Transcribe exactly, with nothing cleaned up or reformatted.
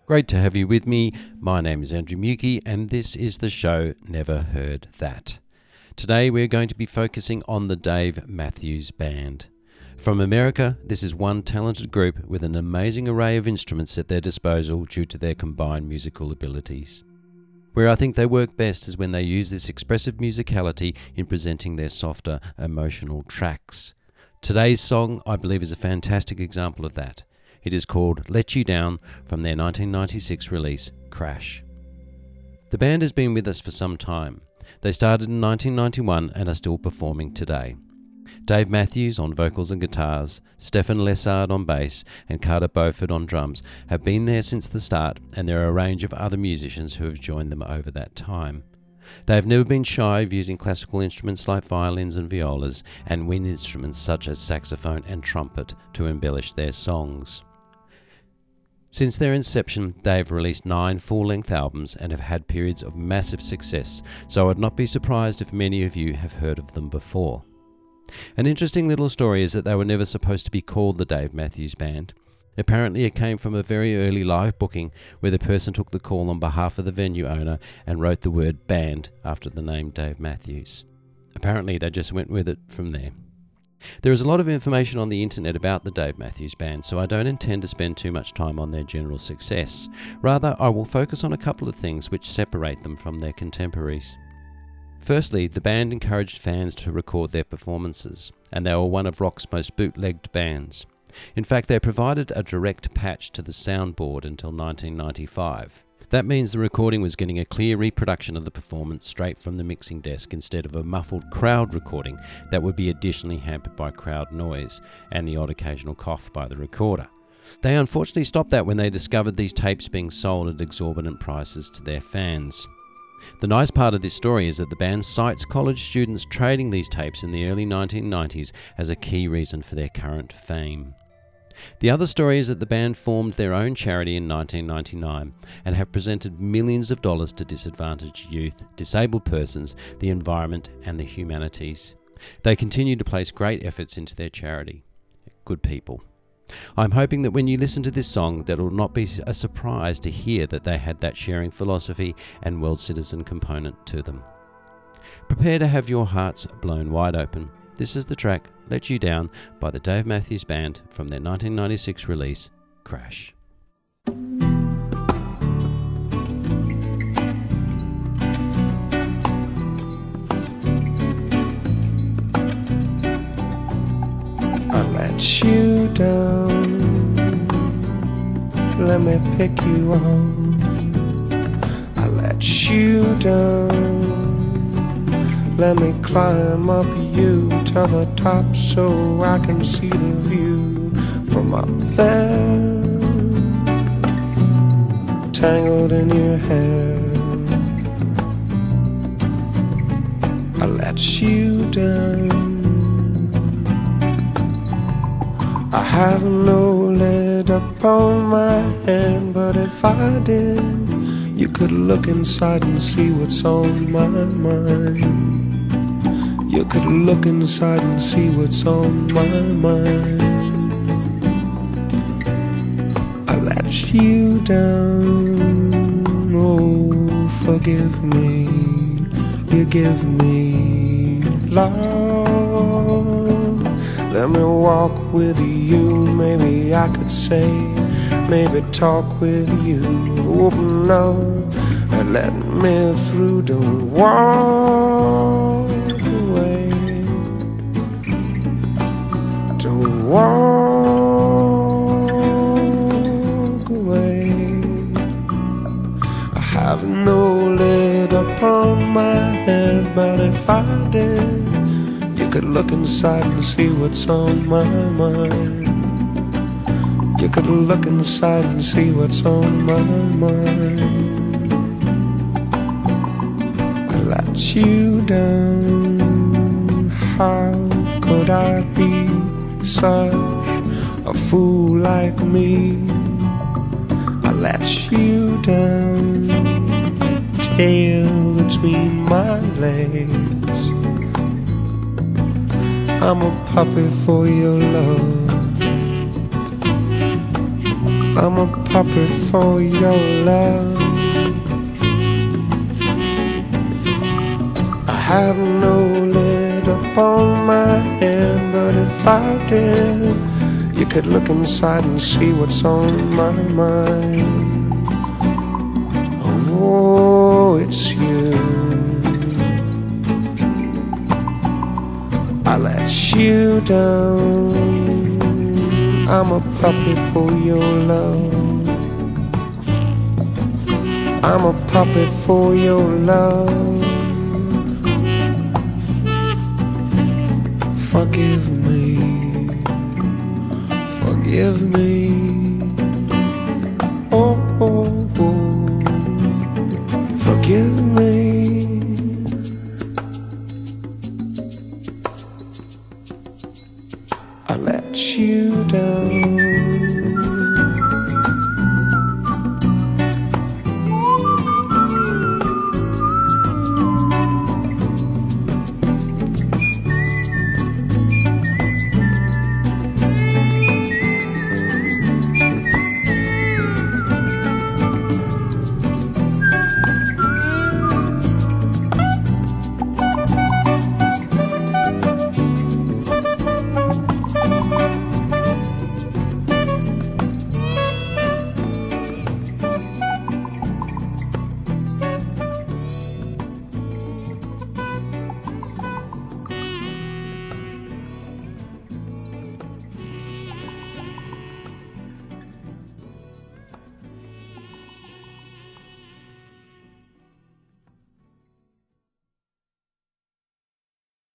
Great to have you with me. My name is Andrew Mukey and this is the show Never Heard That. Today we're going to be focusing on the Dave Matthews Band. From America, this is one talented group with an amazing array of instruments at their disposal due to their combined musical abilities. Where I think they work best is when they use this expressive musicality in presenting their softer, emotional tracks. Today's song, I believe, is a fantastic example of that. It is called Let You Down from their nineteen ninety-six release, Crash. The band has been with us for some time. They started in nineteen ninety-one and are still performing today. Dave Matthews on vocals and guitars, Stefan Lessard on bass, and Carter Beauford on drums have been there since the start, and there are a range of other musicians who have joined them over that time. They have never been shy of using classical instruments like violins and violas, and wind instruments such as saxophone and trumpet to embellish their songs. Since their inception, they have released nine full-length albums and have had periods of massive success, so I would not be surprised if many of you have heard of them before. An interesting little story is that they were never supposed to be called the Dave Matthews Band. Apparently it came from a very early live booking where the person took the call on behalf of the venue owner and wrote the word band after the name Dave Matthews. Apparently they just went with it from there. There is a lot of information on the internet about the Dave Matthews Band, so I don't intend to spend too much time on their general success. Rather, I will focus on a couple of things which separate them from their contemporaries. Firstly, the band encouraged fans to record their performances, and they were one of rock's most bootlegged bands. In fact, they provided a direct patch to the soundboard until nineteen ninety-five. That means the recording was getting a clear reproduction of the performance straight from the mixing desk instead of a muffled crowd recording that would be additionally hampered by crowd noise and the odd occasional cough by the recorder. They unfortunately stopped that when they discovered these tapes being sold at exorbitant prices to their fans. The nice part of this story is that the band cites college students trading these tapes in the early nineteen nineties as a key reason for their current fame. The other story is that the band formed their own charity in nineteen ninety-nine and have presented millions of dollars to disadvantaged youth, disabled persons, the environment and the humanities. They continue to place great efforts into their charity. Good people. I'm hoping that when you listen to this song that it will not be a surprise to hear that they had that sharing philosophy and world citizen component to them. Prepare to have your hearts blown wide open. This is the track Let You Down by the Dave Matthews Band from their nineteen ninety-six release, Crash. I let you down, let me pick you up. I let you down, let me climb up you to the top so I can see the view from up there, tangled in your hair. I let you down, I have no lid upon my hand, but if I did, you could look inside and see what's on my mind. You could look inside and see what's on my mind. I let you down, oh forgive me. You give me love. Let me walk with you, maybe I could say, maybe talk with you. Open up and let me through, don't walk away. Don't walk away. I have no lid upon my head, but if I did, you could look inside and see what's on my mind. You could look inside and see what's on my mind. I let you down. How could I be such a fool like me? I let you down, tail between my legs. I'm a puppy for your love. I'm a puppet for your love. I have no lid upon my hand, but if I did, you could look inside and see what's on my mind. Oh, it's you. I let you down. I'm a puppet for your love. I'm a puppet for your love. Forgive me, forgive me.